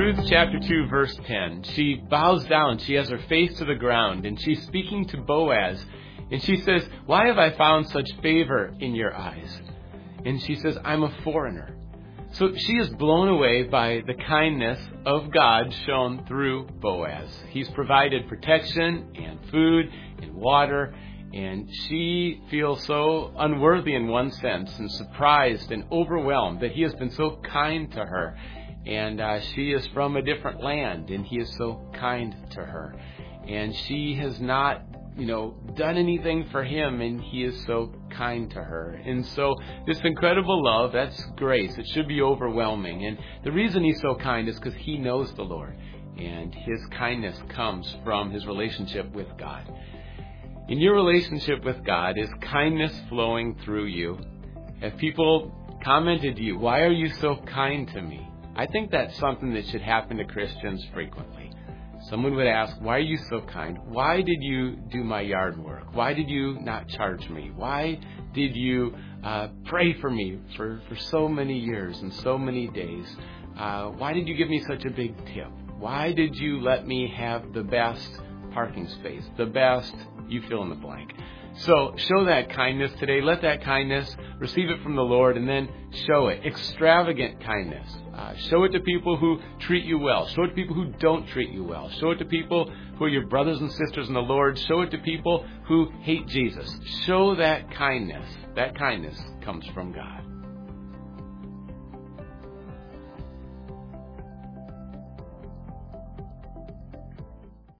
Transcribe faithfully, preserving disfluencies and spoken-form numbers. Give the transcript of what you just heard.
Ruth chapter two, verse ten. She bows down. She has her face to the ground, and she's speaking to Boaz. And she says, "Why have I found such favor in your eyes?" And she says, "I'm a foreigner." So she is blown away by the kindness of God shown through Boaz. He's provided protection and food and water, and she feels so unworthy in one sense and surprised and overwhelmed that he has been so kind to her. And uh, she is from a different land, and he is so kind to her. And she has not, you know, done anything for him, and he is so kind to her. And so this incredible love, that's grace. It should be overwhelming. And the reason he's so kind is because he knows the Lord, and his kindness comes from his relationship with God. In your relationship with God, is kindness flowing through you? Have people commented to you, "Why are you so kind to me?" I think that's something that should happen to Christians frequently. Someone would ask, "Why are you so kind? Why did you do my yard work? Why did you not charge me? Why did you uh, pray for me for, for so many years and so many days? Uh, why did you give me such a big tip? Why did you let me have the best parking space, the best," you fill in the blank. So show that kindness today. Let that kindness, receive it from the Lord, and then show it. Extravagant kindness. Uh, show it to people who treat you well. Show it to people who don't treat you well. Show it to people who are your brothers and sisters in the Lord. Show it to people who hate Jesus. Show that kindness. That kindness comes from God.